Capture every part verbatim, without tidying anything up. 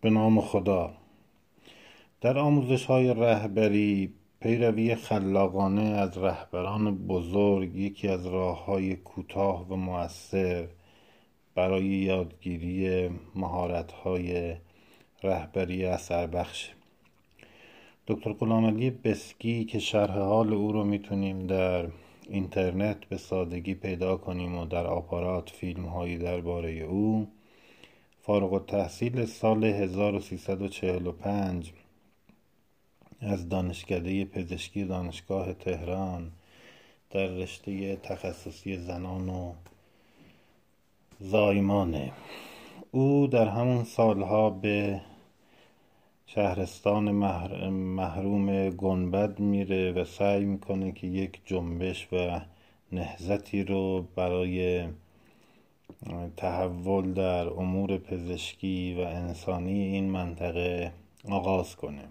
به نام خدا. در آموزش‌های رهبری پیروی خلاقانه از رهبران بزرگ یکی از راه‌های کوتاه و مؤثر برای یادگیری مهارت‌های رهبری اثربخش. دکتر غلامعلی بسکی که شرح حال او رو میتونیم در اینترنت به سادگی پیدا کنیم و در آپارات فیلم هایی درباره او، فارغ التحصیل سال هزار و سیصد و چهل و پنج از دانشکده پزشکی دانشگاه تهران در رشته تخصصی زنان و زایمانه. او در همون سالها به شهرستان محروم گنبد میره و سعی میکنه که یک جنبش و نهضتی رو برای تحول در امور پزشکی و انسانی این منطقه آغاز کنه.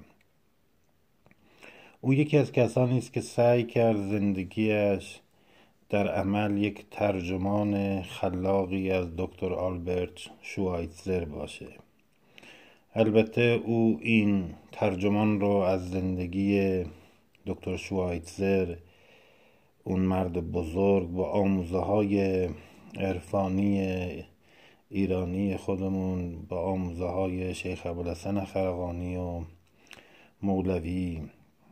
او یکی از کسانی است که سعی کرد زندگیش در عمل یک ترجمان خلاقی از دکتر آلبرت شوایتزر باشه. البته او این ترجمان رو از زندگی دکتر شوایتزر، اون مرد بزرگ با آموزه های عرفانی ایرانی خودمون، با آموزه های شیخ ابوالحسن خرقانی و مولوی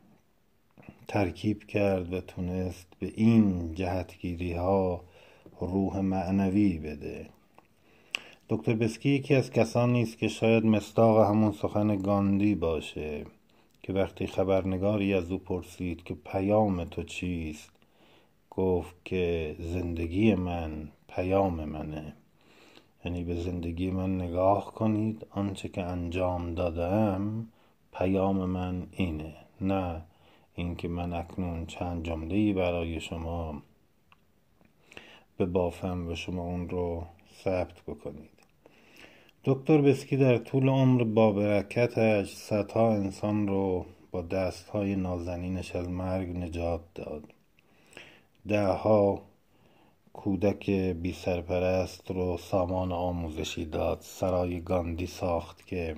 ترکیب کرد و تونست به این جهتگیری ها روح معنوی بده. دکتر بسکی یکی از کسانی است که شاید مصداق همون سخن گاندی باشه که وقتی خبرنگاری از او پرسید که پیام تو چیست، گفت که زندگی من پیام منه. یعنی به زندگی من نگاه کنید، آنچه که انجام دادم پیام من اینه، نه اینکه من اکنون چند جمله‌ای برای شما ببافم و شما اون رو ثبت بکنید. دکتر بسکی در طول عمر با برکتش صدها انسان رو با دستهای نازنینش از مرگ نجات داد. دهها کودک بی سرپرست رو سامان آموزشی داد. سرای گاندی ساخت که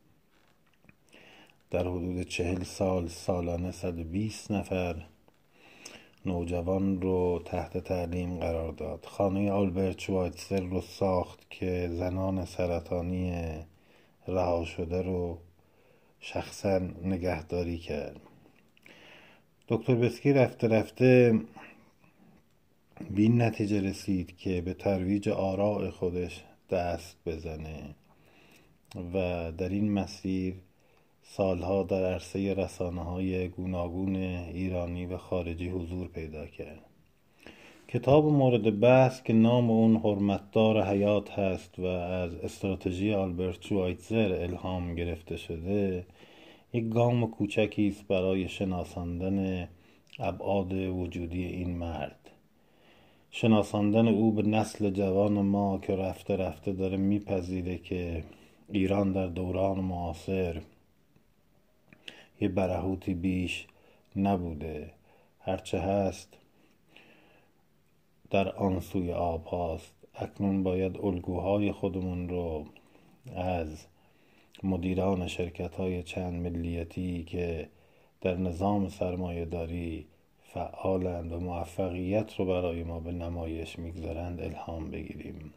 در حدود چهل سال سالانه صد و بیست نفر نوجوان رو تحت تعلیم قرار داد. خانه آلبرت شوایتزر رو ساخت که زنان سرطانی رها شده رو شخصا نگهداری کرد. دکتر بسکی رفته رفته به این نتیجه رسید که به ترویج آراء خودش دست بزنه و در این مسیر سالها در عرصه رسانه‌های گوناگون ایرانی و خارجی حضور پیدا کرد. کتاب مورد بحث که نام اون حرمتدار حیات هست و از استراتژی آلبرت شوایتزر الهام گرفته شده، یک گام کوچکی است برای شناساندن ابعاد وجودی این مرد. شناساندن او به نسل جوان ما که رفته رفته داره میپذیره که ایران در دوران معاصر یه برهوتی بیش نبوده، هرچه هست در آن سوی آب هاست. اکنون باید الگوهای خودمون رو از مدیران شرکت های چند ملیتی که در نظام سرمایه داری فعالند و موفقیت رو برای ما به نمایش میگذارند الهام بگیریم.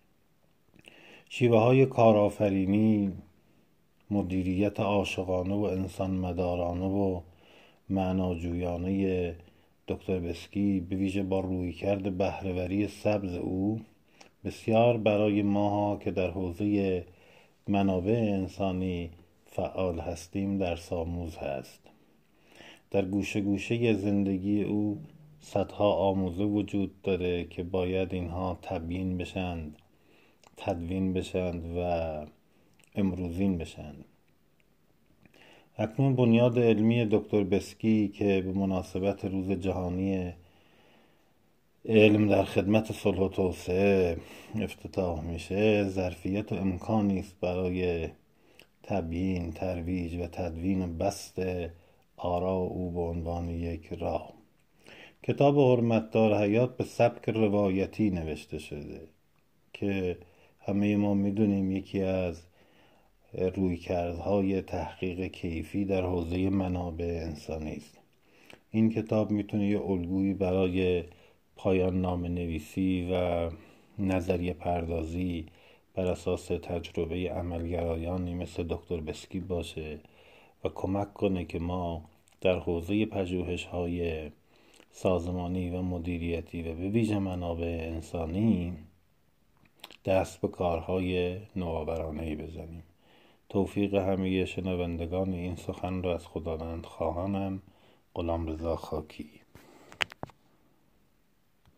شیوه های کارآفرینی، مدیریت عاشقانه و انسان مدارانه و معناجویانه دکتر بسکی به ویژه با رویکرد بهره‌وری سبز او بسیار برای ماها که در حوزه منابع انسانی فعال هستیم درس آموز هست. در گوشه گوشه زندگی او صدها آموزه وجود داره که باید اینها تبیین بشند، تدوین بشند و امروزین بشند. اکنون بنیاد علمی دکتر بسکی که به مناسبت روز جهانی علم در خدمت صلح و توسعه افتتاح میشه، ظرفیت و امکانی است برای تبیین، ترویج و تدوین بسط آراء او به عنوان یک راه. کتاب حرمتدار حیات به سبک روایتی نوشته شده که همه ما میدونیم یکی از رویکردهای تحقیق کیفی در حوزه منابع انسانی است. این کتاب میتونه یه الگویی برای پایان نامه نویسی و نظریه پردازی بر اساس تجربه عملگرایانی مثل دکتر بسکی باشه و کمک کنه که ما در حوزه پژوهش‌های سازمانی و مدیریتی و به ویژه منابع انسانی دست به کارهای نوآورانه‌ای بزنیم. توفیق همه شنوندگان این سخن را از خداوند خواهانم. غلامرضا خاکی.